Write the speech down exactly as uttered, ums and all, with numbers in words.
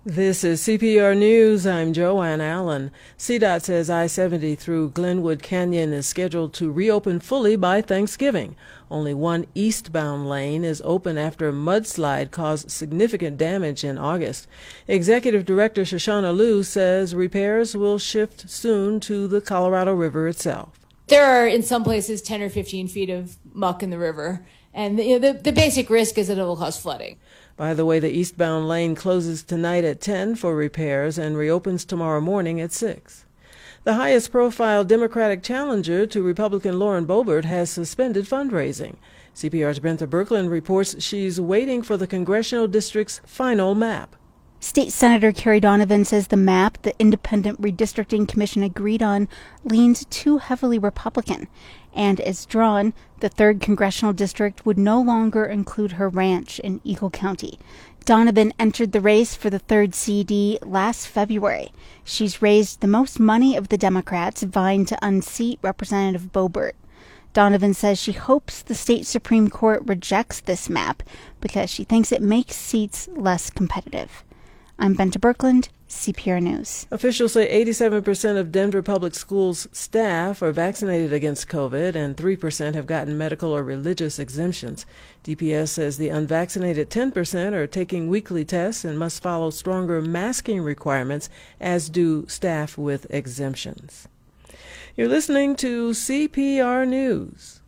This is C P R News. I'm Joanne Allen. C DOT says I seventy through Glenwood Canyon is scheduled to reopen fully by Thanksgiving. Only one eastbound lane is open after a mudslide caused significant damage in August. Executive Director Shoshana Lew says repairs will shift soon to the Colorado River itself. There are, in some places, ten or fifteen feet of muck in the river, and the, the, the basic risk is that it will cause flooding. By the way, the eastbound lane closes tonight at ten for repairs and reopens tomorrow morning at six. The highest profile Democratic challenger to Republican Lauren Boebert has suspended fundraising. C P R's Brentha Berkland reports she's waiting for the congressional district's final map. State Senator Carrie Donovan says the map the Independent Redistricting Commission agreed on leans too heavily Republican, and as drawn, the third congressional district would no longer include her ranch in Eagle County. Donovan entered the race for the third C D last February. She's raised the most money of the Democrats, vying to unseat Representative Boebert. Donovan says she hopes the state Supreme Court rejects this map because she thinks it makes seats less competitive. I'm Brentha Berkland, C P R News. Officials say eighty-seven percent of Denver Public Schools staff are vaccinated against COVID and three percent have gotten medical or religious exemptions. D P S says the unvaccinated ten percent are taking weekly tests and must follow stronger masking requirements, as do staff with exemptions. You're listening to C P R News.